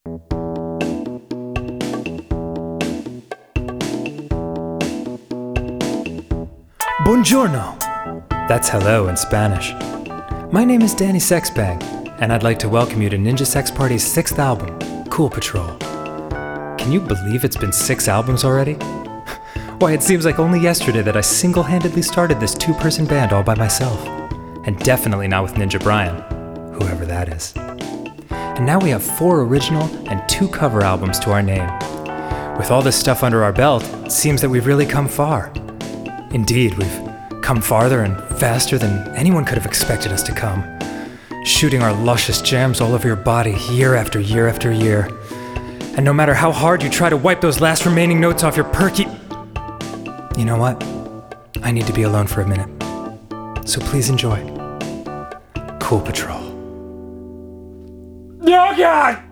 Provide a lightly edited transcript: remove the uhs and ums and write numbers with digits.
Buongiorno! That's hello in Spanish. My name is Danny Sexbang, and I'd like to welcome you to Ninja Sex Party's 6th album, Cool Patrol. Can you believe it's been 6 albums already? Why, it seems like only yesterday that I single-handedly started this 2-person band all by myself. And definitely not with Ninja Brian, whoever that is. And now we have 4 original and 2 cover albums to our name. With all this stuff under our belt, it seems that we've really come far. Indeed, we've come farther and faster than anyone could have expected us to come, shooting our luscious jams all over your body year after year after year. And no matter how hard you try to wipe those last remaining notes off your perky... You know what? I need to be alone for a minute. So please enjoy Cool Patrol. Oh God!